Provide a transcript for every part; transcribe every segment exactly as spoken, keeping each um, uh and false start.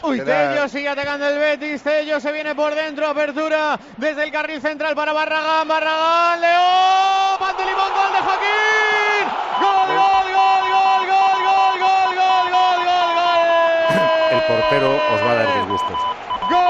Uy, Tello sigue atacando el Betis, Tello se viene por dentro, apertura desde el carril central para Barragán, Barragán, León, pan de limón, gol de Joaquín, gol, gol, gol, gol, gol, gol, gol, gol, gol, gol, gol. El portero os va a dar disgustos. ¡Gol!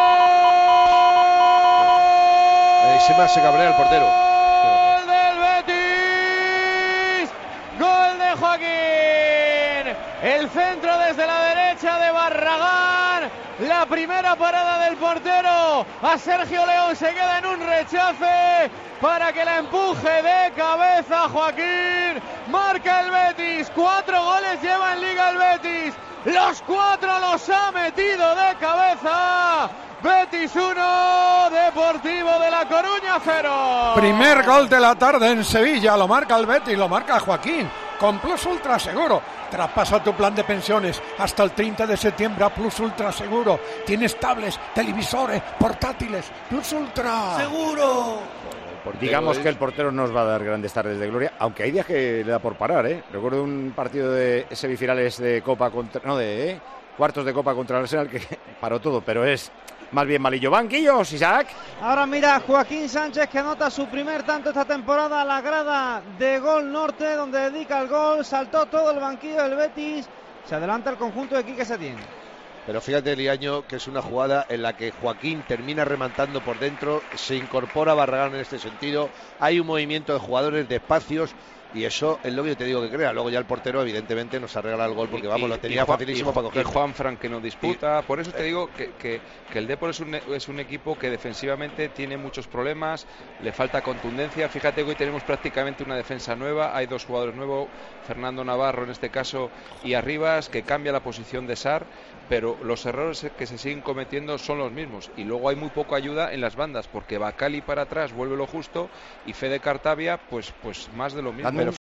Ahí se me hace cabrear el portero. ¡Gol del Betis! ¡Gol de Joaquín! El centro desde la derecha de Barragán. La primera parada del portero. A Sergio León se queda en un rechace para que la empuje de cabeza Joaquín. Marca el Betis. Cuatro goles lleva en Liga el Betis. Los cuatro los ha metido de cabeza. Betis uno, Deportivo de La Coruña cero. Primer gol de la tarde en Sevilla, lo marca el Betis, lo marca Joaquín, con Plus Ultra Seguro. Traspasa tu plan de pensiones hasta el treinta de septiembre a Plus Ultra Seguro. Tienes tablets, televisores, portátiles. Plus Ultra ¡Seguro! Digamos que el portero nos va a dar grandes tardes de gloria, aunque hay días que le da por parar, ¿eh? Recuerdo un partido de semifinales de Copa contra... No, de ¿eh? cuartos de Copa contra el Arsenal que paró todo, pero es más bien malillo. Banquillos, Isaac. Ahora mira, Joaquín Sánchez, que anota su primer tanto esta temporada a la grada de Gol Norte, donde dedica el gol, saltó todo el banquillo del Betis, se adelanta el conjunto de Quique Setién. Pero fíjate, Liaño, que es una jugada en la que Joaquín termina rematando por dentro, se incorpora Barragán en este sentido, hay un movimiento de jugadores de espacios y eso es lo que yo te digo que crea. Luego ya el portero evidentemente nos arregla el gol porque vamos, lo tenía facilísimo para coger. Y Juanfran que no disputa, por eso te digo que, que, que el Depor es un, es un equipo que defensivamente tiene muchos problemas, le falta contundencia. Fíjate que hoy tenemos prácticamente una defensa nueva, hay dos jugadores nuevos, Fernando Navarro en este caso y Arribas, que cambia la posición de Sar, pero los errores que se siguen cometiendo son los mismos y luego hay muy poca ayuda en las bandas porque Bacali para atrás vuelve lo justo y Fede Cartavia pues, pues más de lo mismo.